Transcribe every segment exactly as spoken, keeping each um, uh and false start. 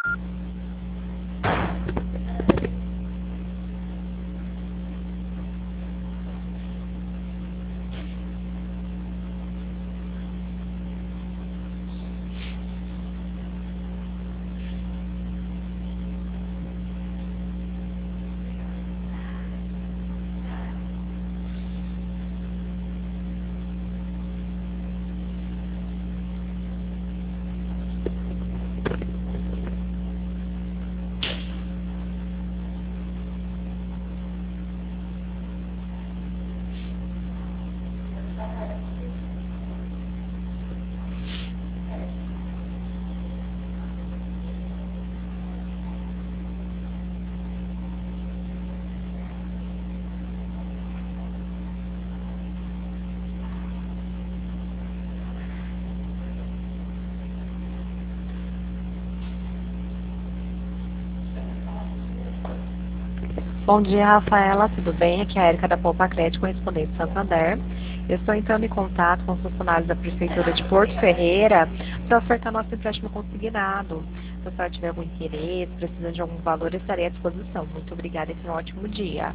Bom dia, Rafaela, tudo bem? Aqui é a Erika da Poupa Crédito, correspondente Santander. Eu estou entrando em contato com os funcionários da Prefeitura de Porto Ferreira para ofertar nosso empréstimo consignado. Se a senhora tiver algum interesse, precisando de algum valor, eu estarei à disposição. Muito obrigada e tenha um ótimo dia.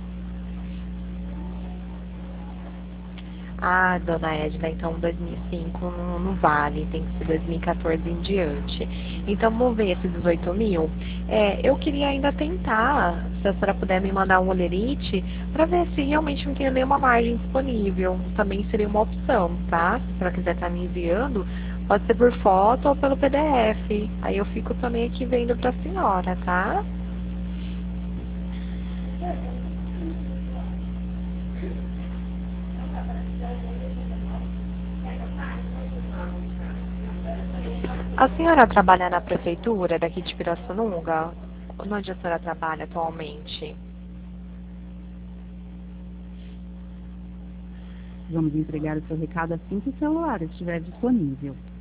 Ah, dona Edna, então dois mil e cinco não, não vale, tem que ser dois mil e quatorze em diante. Então vamos ver esse dezoito mil. É, eu queria ainda tentar, se a senhora puder me mandar um olerite, para ver se realmente não tem nenhuma margem disponível. Também seria uma opção, tá? Se a senhora quiser estar me enviando, pode ser por foto ou pelo P D F. Aí eu fico também aqui vendo para a senhora, tá? A senhora trabalha na prefeitura daqui de Pirassununga? Onde a senhora trabalha atualmente? Vamos entregar o seu recado assim que o celular estiver disponível.